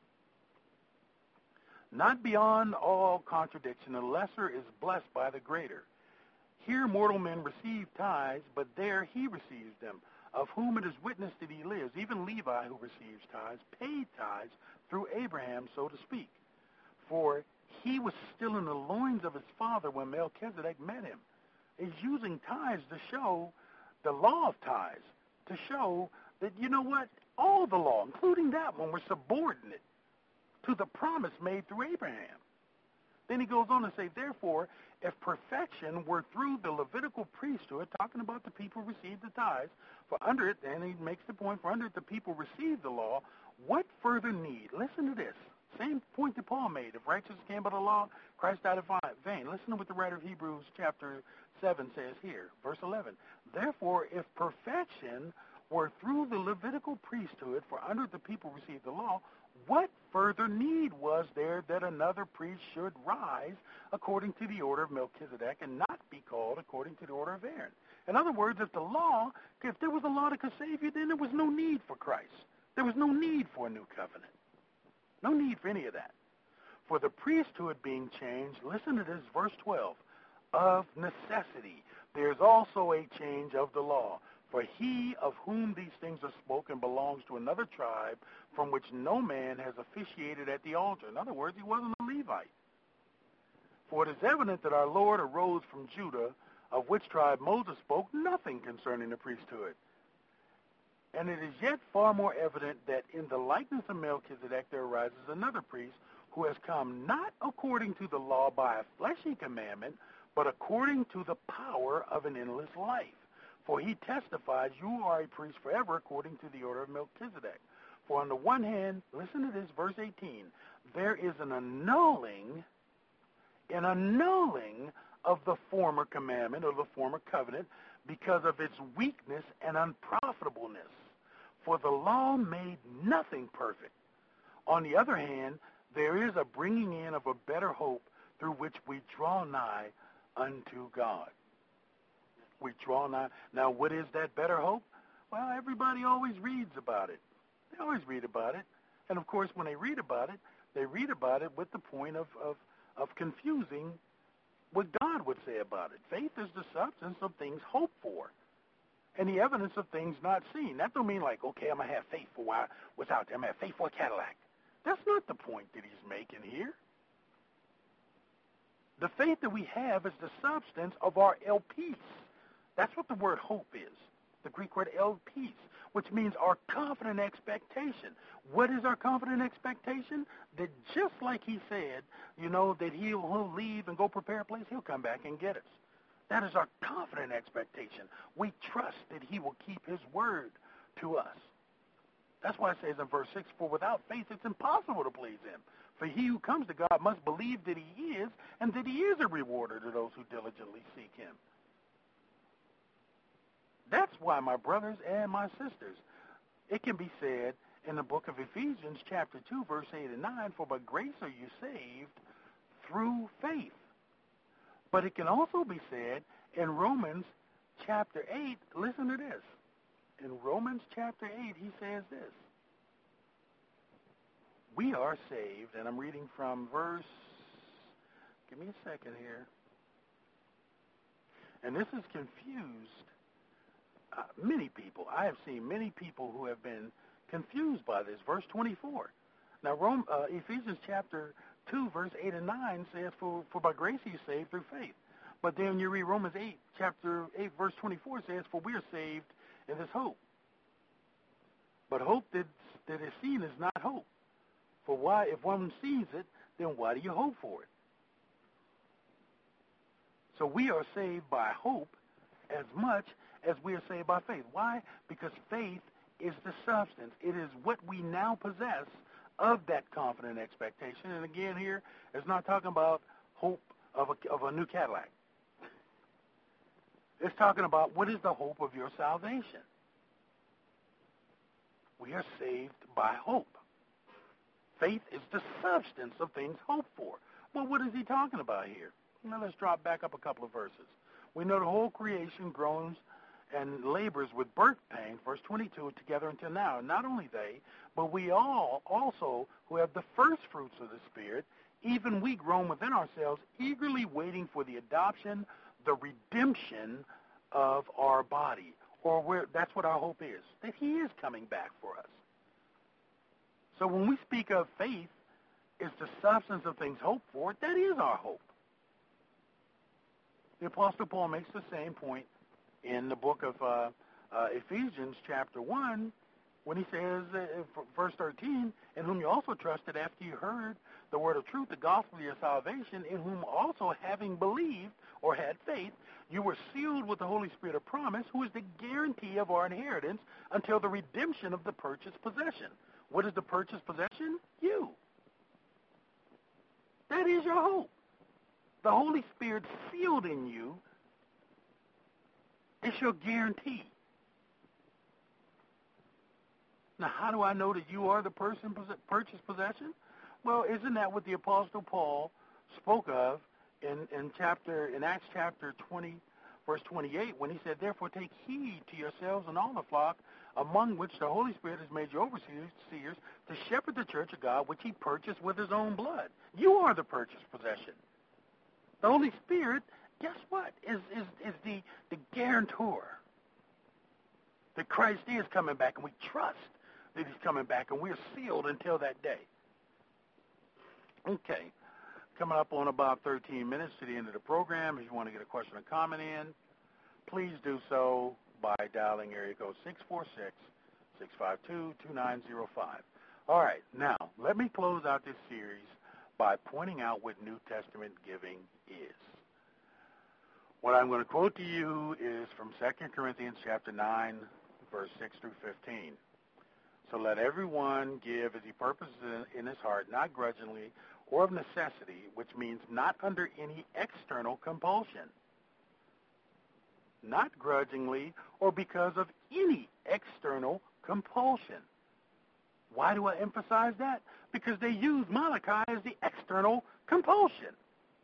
Not beyond all contradiction, the lesser is blessed by the greater. Here mortal men receive tithes, but there he receives them, of whom it is witnessed that he lives. Even Levi, who receives tithes, paid tithes through Abraham, so to speak. For he was still in the loins of his father when Melchizedek met him. He's using tithes to show the law of tithes, to show that, you know what, all the law, including that one, were subordinate to the promise made through Abraham. Then he goes on to say, therefore, if perfection were through the Levitical priesthood, talking about the people who received the tithes, for under it, and he makes the point, for under it the people received the law, what further need? Listen to this. Same point that Paul made. If righteousness came by the law, Christ died in vain. Listen to what the writer of Hebrews chapter 7 says here, verse 11. Therefore, if perfection were through the Levitical priesthood, for under the people received the law, what further need was there that another priest should rise according to the order of Melchizedek and not be called according to the order of Aaron? In other words, if there was a law that could save you, then there was no need for Christ. There was no need for a new covenant. No need for any of that. For the priesthood being changed, listen to this, verse 12, of necessity, there is also a change of the law. For he of whom these things are spoken belongs to another tribe from which no man has officiated at the altar. In other words, he wasn't a Levite. For it is evident that our Lord arose from Judah, of which tribe Moses spoke nothing concerning the priesthood. And it is yet far more evident that in the likeness of Melchizedek there arises another priest who has come not according to the law by a fleshly commandment, but according to the power of an endless life. For he testifies, you are a priest forever according to the order of Melchizedek. For on the one hand, listen to this, verse 18, there is an annulling of the former commandment or the former covenant because of its weakness and unprofitableness. For the law made nothing perfect. On the other hand, there is a bringing in of a better hope through which we draw nigh unto God. We draw nigh. Now, what is that better hope? Well, everybody always reads about it. They always read about it. And, of course, when they read about it with the point of confusing what God would say about it. Faith is the substance of things hoped for and the evidence of things not seen. That don't mean like, okay, I'm going to have faith for what's out there. I'm going to have faith for a Cadillac. That's not the point that he's making here. The faith that we have is the substance of our elpis. That's what the word hope is, the Greek word elpis, which means our confident expectation. What is our confident expectation? That just like he said, that he'll leave and go prepare a place, he'll come back and get us. That is our confident expectation. We trust that he will keep his word to us. That's why it says in verse 6, for without faith it's impossible to please him. For he who comes to God must believe that he is, and that he is a rewarder to those who diligently seek him. That's why, my brothers and my sisters, it can be said in the book of Ephesians chapter 2, verse 8 and 9, for by grace are you saved through faith. But it can also be said in Romans chapter 8, listen to this. In Romans chapter 8, he says this. We are saved, and I'm reading from verse, give me a second here. And this has confused many people. I have seen many people who have been confused by this. Verse 24. Now, Ephesians chapter 2, verse 8 and 9 says, for by grace are you saved through faith. But then you read Romans 8, chapter 8, verse 24 says, for we are saved in this hope. But hope that is seen is not hope. For why, if one sees it, then why do you hope for it? So we are saved by hope as much as we are saved by faith. Why? Because faith is the substance. It is what we now possess of that confident expectation. And again, here, it's not talking about hope of a new Cadillac. It's talking about what is the hope of your salvation. We are saved by hope. Faith is the substance of things hoped for. Well, what is he talking about here? Now let's drop back up a couple of verses. We know the whole creation groans and labors with birth pains, verse 22, together until now. And not only they, but we all also who have the first fruits of the Spirit, even we groan within ourselves, eagerly waiting for the adoption, the redemption of our body. Or that's what our hope is, that he is coming back for us. So when we speak of faith is the substance of things hoped for, that is our hope. The Apostle Paul makes the same point in the book of Ephesians chapter 1 when he says, verse 13, in whom you also trusted after you heard the word of truth, the gospel of your salvation, in whom also having believed or had faith, you were sealed with the Holy Spirit of promise, who is the guarantee of our inheritance until the redemption of the purchased possession. What is the purchased possession? You. That is your hope. The Holy Spirit sealed in you is your guarantee. Now, how do I know that you are the person purchased possession? Well, isn't that what the Apostle Paul spoke of in Acts chapter 20, verse 28, when he said, therefore take heed to yourselves and all the flock, among which the Holy Spirit has made you overseers to shepherd the church of God, which he purchased with his own blood. You are the purchased possession. The Holy Spirit, guess what, is the guarantor that Christ is coming back, and we trust that he's coming back, and we're sealed until that day. Okay, coming up on about 13 minutes to the end of the program. If you want to get a question or comment in, please do so by dialing area code 646-652-2905. All right, now let me close out this series by pointing out what New Testament giving is. What I'm going to quote to you is from 2 Corinthians chapter 9, verse 6 through 15. So let everyone give as he purposes in his heart, not grudgingly or of necessity, which means not under any external compulsion. Not grudgingly or because of any external compulsion. Why do I emphasize that? Because they use Malachi as the external compulsion.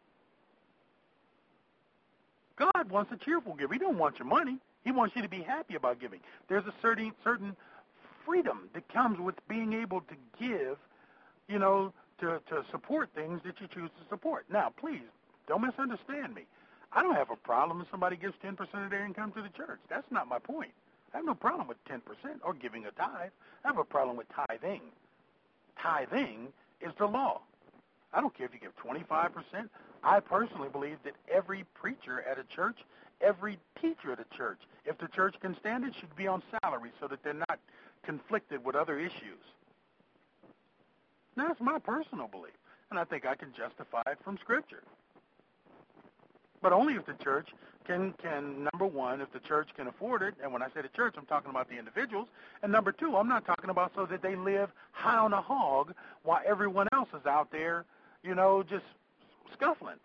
God wants a cheerful giver. He don't want your money. He wants you to be happy about giving. There's a certain freedom that comes with being able to give, to support things that you choose to support. Now, please, don't misunderstand me. I don't have a problem if somebody gives 10% of their income to the church. That's not my point. I have no problem with 10% or giving a tithe. I have a problem with tithing. Tithing is the law. I don't care if you give 25%. I personally believe that every preacher at a church, every teacher at a church, if the church can stand it, should be on salary so that they're not conflicted with other issues. Now, that's my personal belief, and I think I can justify it from Scripture. But only if the church can, number one, if the church can afford it, and when I say the church, I'm talking about the individuals, and number two, I'm not talking about so that they live high on a hog while everyone else is out there, just scuffling.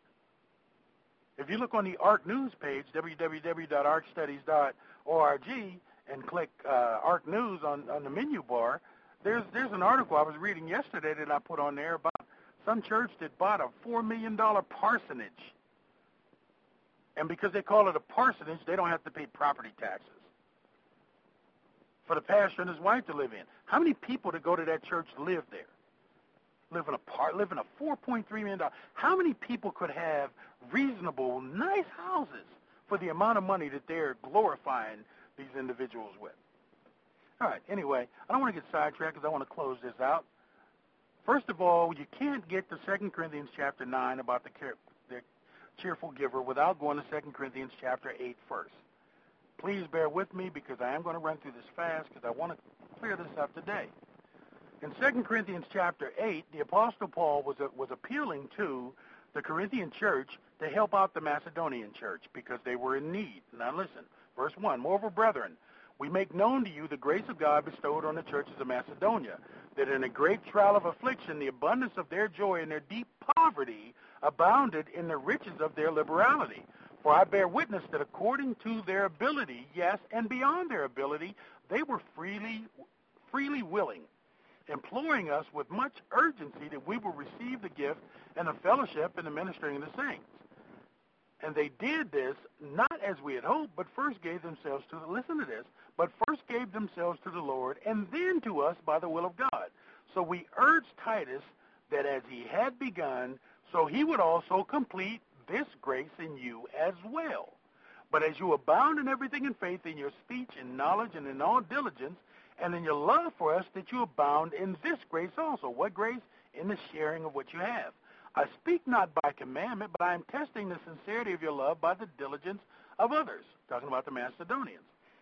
If you look on the ARC News page, www.arcstudies.org, and click ARC News on the menu bar, there's an article I was reading yesterday that I put on there about some church that bought a $4 million parsonage. And because they call it a parsonage, they don't have to pay property taxes for the pastor and his wife to live in. How many people that go to that church live there? Live in a $4.3 million. How many people could have reasonable, nice houses for the amount of money that they're glorifying these individuals with? All right, anyway, I don't want to get sidetracked because I want to close this out. First of all, you can't get to 2 Corinthians chapter 9 about the cheerful giver without going to 2 Corinthians chapter 8 first. Please bear with me because I am going to run through this fast because I want to clear this up today. In 2 Corinthians chapter 8, the Apostle Paul was appealing to the Corinthian church to help out the Macedonian church because they were in need. Now listen, verse 1, moreover, brethren, we make known to you the grace of God bestowed on the churches of Macedonia, that in a great trial of affliction, the abundance of their joy and their deep poverty abounded in the riches of their liberality. For I bear witness that according to their ability, yes, and beyond their ability, they were freely willing, imploring us with much urgency that we will receive the gift and the fellowship and the ministering of the saints. And they did this not as we had hoped, but first gave themselves to the Lord, and then to us by the will of God. So we urge Titus that as he had begun, so he would also complete this grace in you as well. But as you abound in everything in faith, in your speech, in knowledge, and in all diligence, and in your love for us, that you abound in this grace also. What grace? In the sharing of what you have. I speak not by commandment, but I am testing the sincerity of your love by the diligence of others. Talking about the Macedonians.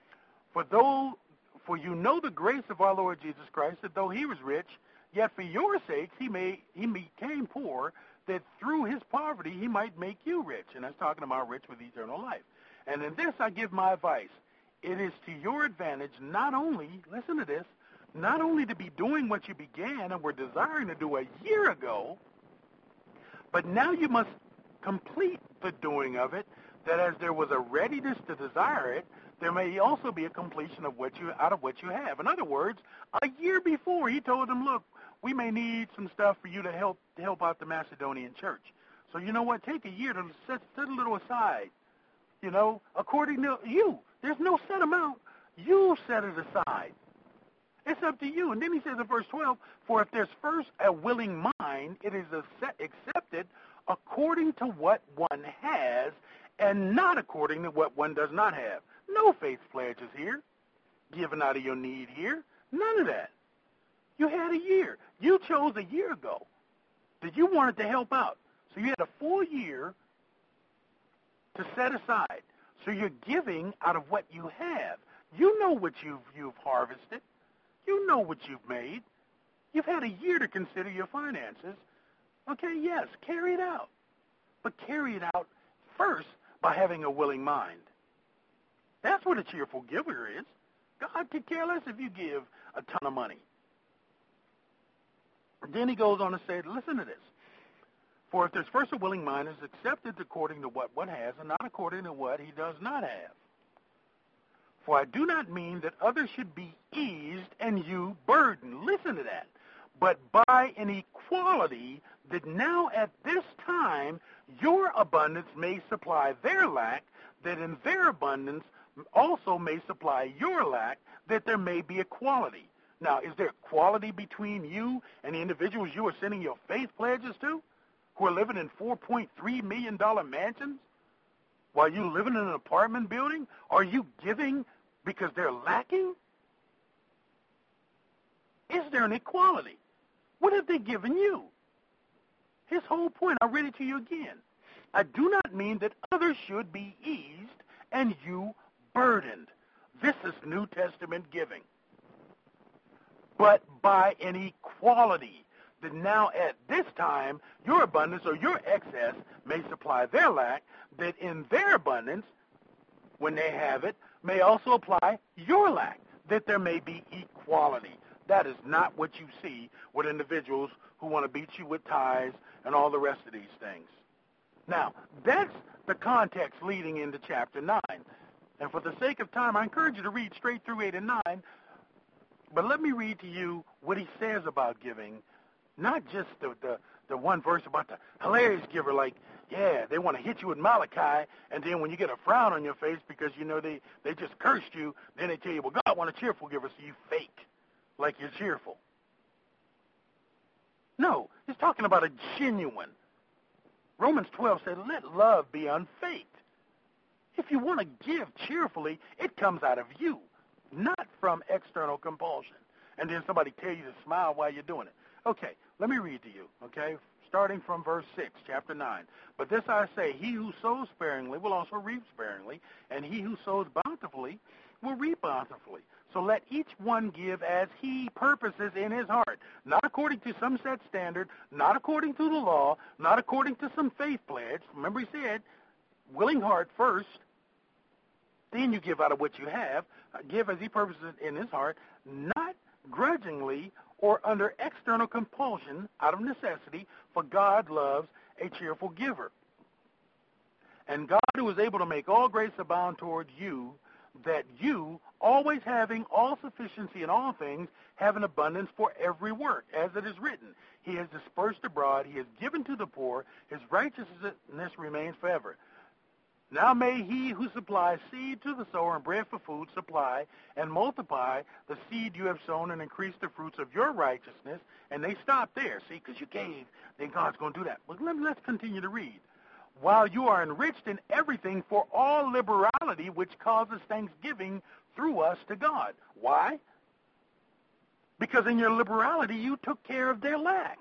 For you know the grace of our Lord Jesus Christ, that though he was rich, yet for your sakes he became poor, that through his poverty he might make you rich. And that's talking about rich with eternal life. And in this I give my advice. It is to your advantage not only, listen to this, not only to be doing what you began and were desiring to do a year ago, but now you must complete the doing of it, that as there was a readiness to desire it, there may also be a completion of what you have. In other words, a year before, he told them, look, we may need some stuff for you to help out the Macedonian church. So you know what? Take a year to set a little aside, according to you. There's no set amount. You set it aside. It's up to you. And then he says in verse 12, for if there's first a willing mind, it is accepted according to what one has and not according to what one does not have. No faith pledges here, given out of your need here. None of that. You had a year. You chose a year ago that you wanted to help out. So you had a full year to set aside. So you're giving out of what you have. You know what you've harvested. You know what you've made. You've had a year to consider your finances. Okay, yes, carry it out. But carry it out first by having a willing mind. That's what a cheerful giver is. God could care less if you give a ton of money. Then he goes on to say, listen to this. For if there's first a willing mind, it's accepted according to what one has and not according to what he does not have. For I do not mean that others should be eased and you burdened. Listen to that. But by an equality that now at this time your abundance may supply their lack, that in their abundance also may supply your lack, that there may be equality. Now, is there equality between you and the individuals you are sending your faith pledges to, who are living in $4.3 million mansions while you living in an apartment building? Are you giving because they're lacking? Is there an equality? What have they given you? His whole point, I'll read it to you again. I do not mean that others should be eased and you burdened. This is New Testament giving. But by an equality that now at this time your abundance or your excess may supply their lack, that in their abundance, when they have it, may also apply your lack, that there may be equality. That is not what you see with individuals who want to beat you with ties and all the rest of these things. Now, that's the context leading into chapter 9. And for the sake of time, I encourage you to read straight through 8 and 9. But let me read to you what he says about giving, not just the one verse about the hilarious giver, like, yeah, they want to hit you with Malachi, and then when you get a frown on your face because, you know, they just cursed you, then they tell you, well, God wants a cheerful giver, so you fake like you're cheerful. No, he's talking about a genuine. Romans 12 said, let love be unfaked. If you want to give cheerfully, it comes out of you, not from external compulsion. And then somebody tell you to smile while you're doing it. Okay, let me read to you, okay, starting from verse 6, chapter 9. But this I say, he who sows sparingly will also reap sparingly, and he who sows bountifully will reap bountifully. So let each one give as he purposes in his heart, not according to some set standard, not according to the law, not according to some faith pledge. Remember he said, willing heart first, then you give out of what you have. Give as he purposes in his heart, not grudgingly or under external compulsion, out of necessity, for God loves a cheerful giver. And God, who is able to make all grace abound toward you, that you, always having all sufficiency in all things, have an abundance for every work, as it is written. He has dispersed abroad, he has given to the poor, his righteousness remains forever. Now may he who supplies seed to the sower and bread for food supply and multiply the seed you have sown and increase the fruits of your righteousness. And they stop there, see, because you gave, then God's going to do that. But let's continue to read. While you are enriched in everything for all liberality, which causes thanksgiving through us to God. Why? Because in your liberality you took care of their lack.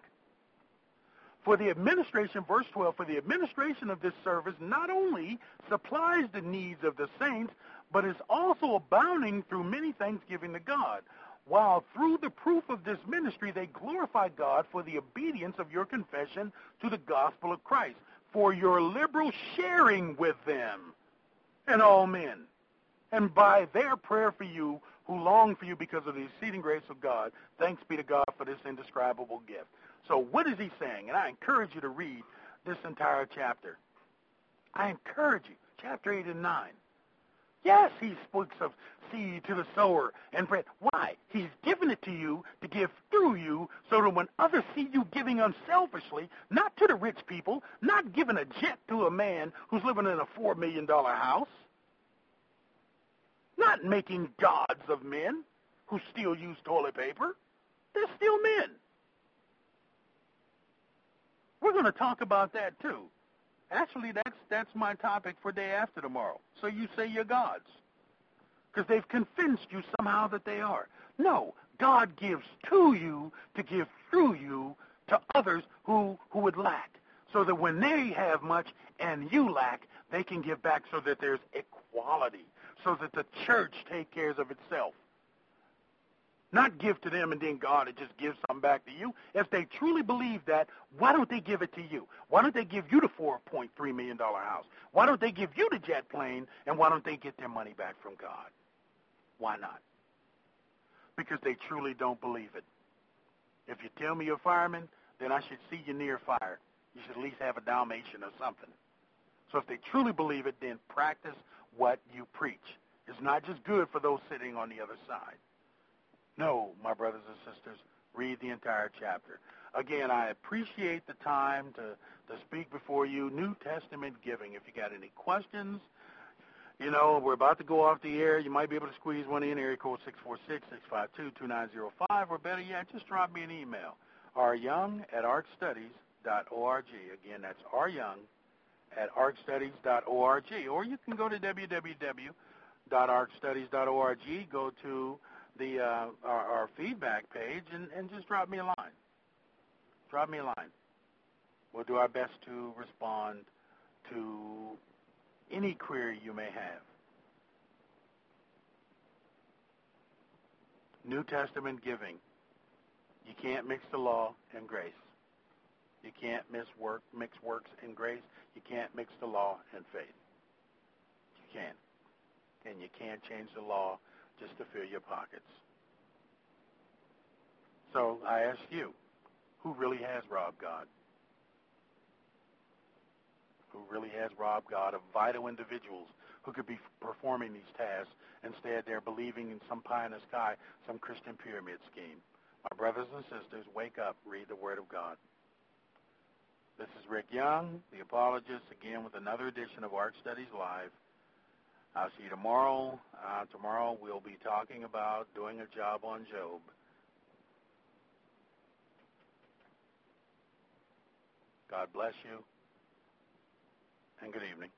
For the administration, verse 12, for the administration of this service not only supplies the needs of the saints, but is also abounding through many thanksgiving to God, while through the proof of this ministry they glorify God for the obedience of your confession to the gospel of Christ, for your liberal sharing with them and all men, and by their prayer for you who long for you because of the exceeding grace of God. Thanks be to God for this indescribable gift. So what is he saying? And I encourage you to read this entire chapter. I encourage you, chapter 8 and 9. Yes, he speaks of seed to the sower and bread. Why? He's given it to you to give through you so that when others see you giving unselfishly, not to the rich people, not giving a jet to a man who's living in a $4 million house, not making gods of men who still use toilet paper. They're still men. We're going to talk about that too. Actually, that's my topic for day after tomorrow. So you say you're gods. Because they've convinced you somehow that they are. No, God gives to you to give through you to others who would lack. So that when they have much and you lack, they can give back so that there's equality. So that the church takes care of itself. Not give to them and then God and just give something back to you. If they truly believe that, why don't they give it to you? Why don't they give you the $4.3 million house? Why don't they give you the jet plane, and why don't they get their money back from God? Why not? Because they truly don't believe it. If you tell me you're a fireman, then I should see you near fire. You should at least have a Dalmatian or something. So if they truly believe it, then practice what you preach. It's not just good for those sitting on the other side. No, my brothers and sisters, read the entire chapter. Again, I appreciate the time to speak before you. New Testament giving. If you got any questions, you know, we're about to go off the air. You might be able to squeeze one in, area code 646-652-2905, or better yet, just drop me an email, ryoung@arcstudies.org. Again, that's ryoung@arcstudies.org. Or you can go to www.arcstudies.org, go to our feedback page, and just drop me a line. Drop me a line. We'll do our best to respond to any query you may have. New Testament giving. You can't mix the law and grace. You can't mix works and grace. You can't mix the law and faith. You can't. And you can't change the law just to fill your pockets. So I ask you, who really has robbed God? Who really has robbed God of vital individuals who could be performing these tasks? Instead, they're believing in some pie in the sky, some Christian pyramid scheme. My brothers and sisters, wake up, read the Word of God. This is Rick Young, the apologist, again with another edition of Ark Studies Live. I'll see you tomorrow. Tomorrow we'll be talking about doing a job on Job. God bless you, and good evening.